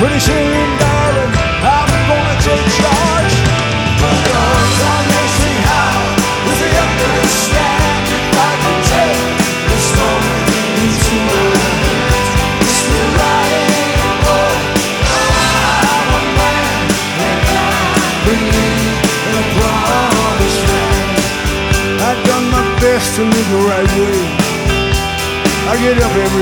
Pretty soon, darling, I'm gonna take charge. Because I may see how with the understand if I can take this moment into my hands. Still riding, oh, I'm a man, and I believe in a promised land. I've done my best to live the right way. I get up every